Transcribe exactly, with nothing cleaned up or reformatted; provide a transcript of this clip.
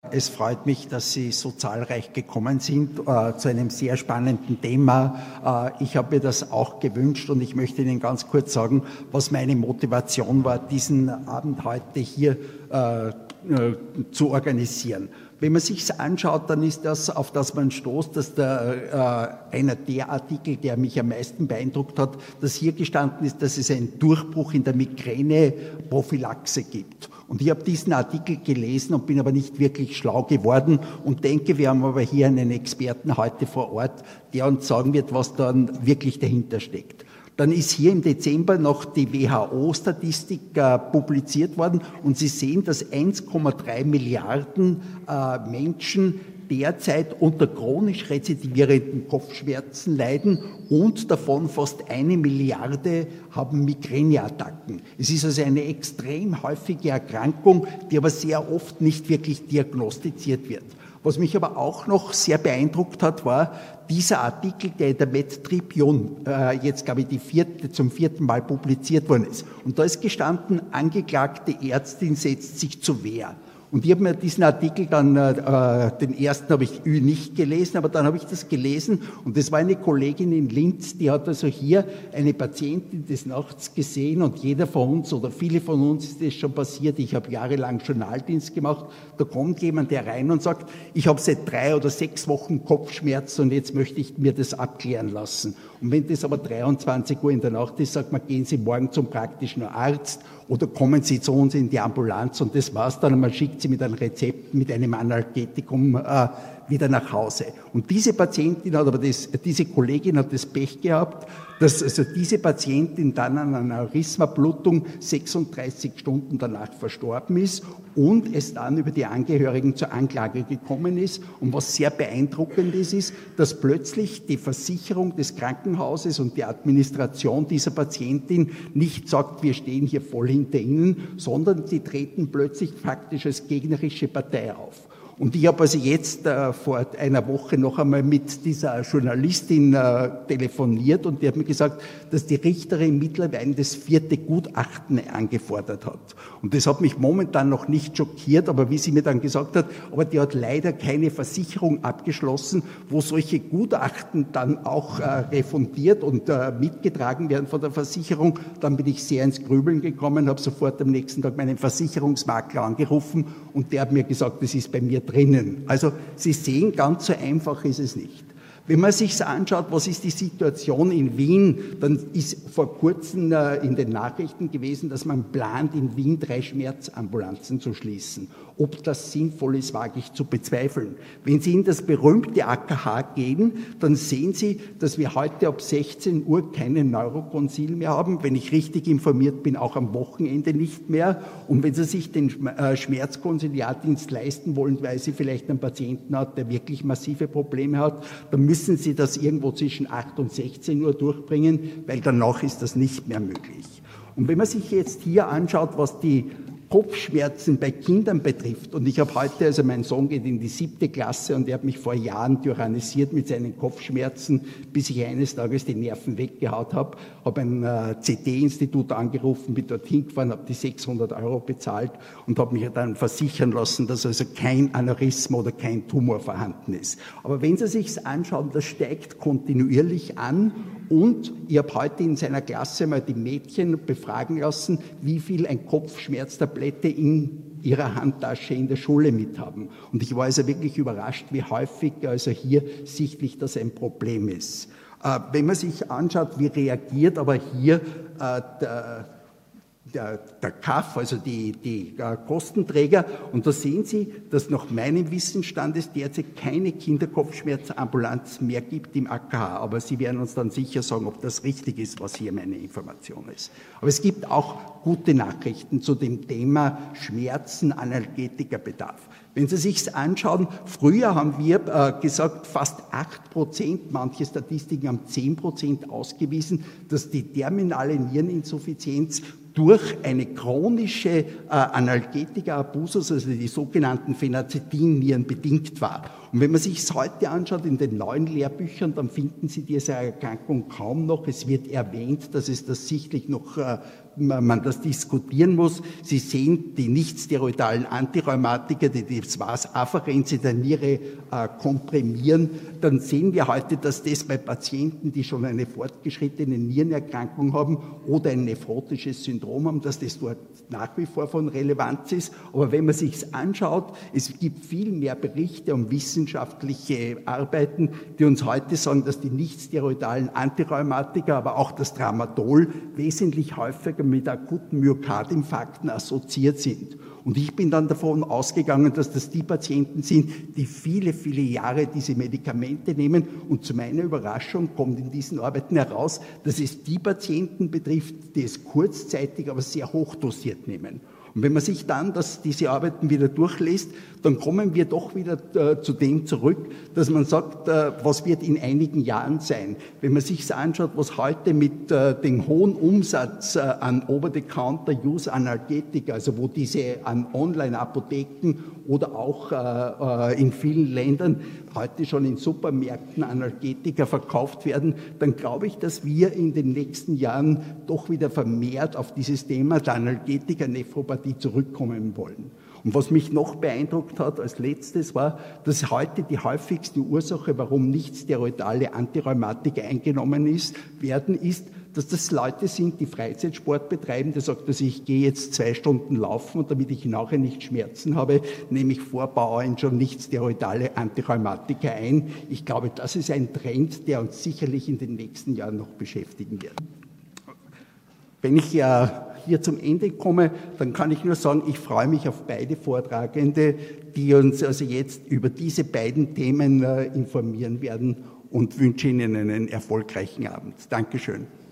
Es freut mich, dass Sie so zahlreich gekommen sind äh, zu einem sehr spannenden Thema. Äh, ich habe mir das auch gewünscht und ich möchte Ihnen ganz kurz sagen, was meine Motivation war, diesen Abend heute hier äh, äh, zu organisieren. Wenn man sich anschaut, dann ist das, auf das man stoßt, dass der, äh, einer der Artikel, der mich am meisten beeindruckt hat, dass hier gestanden ist, dass es einen Durchbruch in der Migräneprophylaxe gibt. Und ich habe diesen Artikel gelesen und bin aber nicht wirklich schlau geworden und denke, wir haben aber hier einen Experten heute vor Ort, der uns sagen wird, was dann wirklich dahinter steckt. Dann ist hier im Dezember noch die W H O-Statistik äh, publiziert worden und Sie sehen, dass eins Komma drei Milliarden äh, Menschen derzeit unter chronisch rezidivierenden Kopfschmerzen leiden und davon fast eine Milliarde haben Migräneattacken. Es ist also eine extrem häufige Erkrankung, die aber sehr oft nicht wirklich diagnostiziert wird. Was mich aber auch noch sehr beeindruckt hat, war dieser Artikel, der in der Med Tribune äh, jetzt, glaube ich, die vierte, zum vierten Mal publiziert worden ist. Und da ist gestanden, angeklagte Ärztin setzt sich zur Wehr. Und ich habe mir diesen Artikel dann, äh, den ersten habe ich nicht gelesen, aber dann habe ich das gelesen und das war eine Kollegin in Linz, die hat also hier eine Patientin des Nachts gesehen und jeder von uns oder viele von uns ist das schon passiert, ich habe jahrelang Journaldienst gemacht, da kommt jemand herein und sagt, ich habe seit drei oder sechs Wochen Kopfschmerzen und jetzt möchte ich mir das abklären lassen. Und wenn das aber dreiundzwanzig Uhr in der Nacht ist, sagt man, gehen Sie morgen zum praktischen Arzt oder kommen Sie zu uns in die Ambulanz und das war's dann und man schickt Sie mit einem Rezept, mit einem Analgetikum äh, wieder nach Hause. Und diese Patientin hat aber das, diese Kollegin hat das Pech gehabt, dass also diese Patientin dann an einer Aneurysma-Blutung sechsunddreißig Stunden danach verstorben ist und es dann über die Angehörigen zur Anklage gekommen ist. Und was sehr beeindruckend ist, ist, dass plötzlich die Versicherung des Krankenhauses und die Administration dieser Patientin nicht sagt, wir stehen hier voll hinter Ihnen, sondern sie treten plötzlich faktisch als gegnerische Partei auf. Und ich habe also jetzt äh, vor einer Woche noch einmal mit dieser Journalistin äh, telefoniert und die hat mir gesagt, dass die Richterin mittlerweile das vierte Gutachten angefordert hat. Und das hat mich momentan noch nicht schockiert, aber wie sie mir dann gesagt hat, aber die hat leider keine Versicherung abgeschlossen, wo solche Gutachten dann auch äh, refundiert und äh, mitgetragen werden von der Versicherung. Dann bin ich sehr ins Grübeln gekommen, habe sofort am nächsten Tag meinen Versicherungsmakler angerufen und der hat mir gesagt, das ist bei mir drinnen. Also Sie sehen, ganz so einfach ist es nicht. Wenn man sich anschaut, was ist die Situation in Wien, dann ist vor kurzem äh, in den Nachrichten gewesen, dass man plant, in Wien drei Schmerzambulanzen zu schließen. Ob das sinnvoll ist, wage ich zu bezweifeln. Wenn Sie in das berühmte A K H gehen, dann sehen Sie, dass wir heute ab sechzehn Uhr keinen Neurokonsil mehr haben. Wenn ich richtig informiert bin, auch am Wochenende nicht mehr. Und wenn Sie sich den Schmerzkonsiliardienst leisten wollen, weil Sie vielleicht einen Patienten hat, der wirklich massive Probleme hat, dann müssen Sie das irgendwo zwischen acht und sechzehn Uhr durchbringen, weil danach ist das nicht mehr möglich. Und wenn man sich jetzt hier anschaut, was die Kopfschmerzen bei Kindern betrifft, und ich habe heute, also mein Sohn geht in die siebte Klasse und er hat mich vor Jahren tyrannisiert mit seinen Kopfschmerzen, bis ich eines Tages die Nerven weggehaut habe, habe ein äh, C T-Institut angerufen, bin dorthin gefahren, habe die sechshundert Euro bezahlt und habe mich dann versichern lassen, dass also kein Aneurysma oder kein Tumor vorhanden ist. Aber wenn Sie sich anschauen, das steigt kontinuierlich an. Und ich habe heute in seiner Klasse mal die Mädchen befragen lassen, wie viel ein Kopfschmerztablette in ihrer Handtasche in der Schule mithaben. Und ich war also wirklich überrascht, wie häufig also hier sichtlich das ein Problem ist. Äh, wenn man sich anschaut, wie reagiert aber hier äh, der Der, der K A F, also die, die äh, Kostenträger. Und da sehen Sie, dass nach meinem Wissensstand es derzeit keine Kinderkopfschmerzambulanz mehr gibt im A K H. Aber Sie werden uns dann sicher sagen, ob das richtig ist, was hier meine Information ist. Aber es gibt auch gute Nachrichten zu dem Thema Schmerzen, Analgetikabedarf. Wenn Sie sich anschauen, früher haben wir äh, gesagt, fast acht Prozent, manche Statistiken haben zehn Prozent ausgewiesen, dass die terminale Niereninsuffizienz durch eine chronische äh, Analgetika-Abusus, also die sogenannten Phenazidin-Nieren, bedingt war. Und wenn man sich es heute anschaut in den neuen Lehrbüchern, dann finden Sie diese Erkrankung kaum noch. Es wird erwähnt, dass es das sichtlich noch äh, man das diskutieren muss. Sie sehen die nichtsteroidalen Antirheumatika, die das Vas-Afferenz in der Niere äh, komprimieren. Dann sehen wir heute, dass das bei Patienten, die schon eine fortgeschrittene Nierenerkrankung haben oder ein nephrotisches Syndrom haben, dass das dort nach wie vor von Relevanz ist. Aber wenn man sich es anschaut, es gibt viel mehr Berichte und wissenschaftliche Arbeiten, die uns heute sagen, dass die nichtsteroidalen Antirheumatika, aber auch das Tramadol wesentlich häufiger mit akuten Myokardinfarkten assoziiert sind. Und ich bin dann davon ausgegangen, dass das die Patienten sind, die viele, viele Jahre diese Medikamente nehmen. Und zu meiner Überraschung kommt in diesen Arbeiten heraus, dass es die Patienten betrifft, die es kurzzeitig, aber sehr hochdosiert nehmen. Und wenn man sich dann das, diese Arbeiten wieder durchliest, dann kommen wir doch wieder äh, zu dem zurück, dass man sagt, äh, was wird in einigen Jahren sein. Wenn man sich anschaut, was heute mit äh, dem hohen Umsatz äh, an Over-the-Counter-Use-Analgetika, also wo diese an Online-Apotheken oder auch äh, in vielen Ländern heute schon in Supermärkten Analgetika verkauft werden, dann glaube ich, dass wir in den nächsten Jahren doch wieder vermehrt auf dieses Thema der Analgetika-Nephropathie zurückkommen wollen. Und was mich noch beeindruckt hat als letztes war, dass heute die häufigste Ursache, warum nicht steroidale Antirheumatika eingenommen ist, werden, ist, dass das Leute sind, die Freizeitsport betreiben, der sagt, dass ich gehe jetzt zwei Stunden laufen und damit ich nachher nicht Schmerzen habe, nehme ich vor Bauern schon nicht steroidale Antirheumatika ein. Ich glaube, das ist ein Trend, der uns sicherlich in den nächsten Jahren noch beschäftigen wird. Wenn ich ja hier zum Ende komme, dann kann ich nur sagen, ich freue mich auf beide Vortragende, die uns also jetzt über diese beiden Themen äh, informieren werden und wünsche Ihnen einen erfolgreichen Abend. Dankeschön.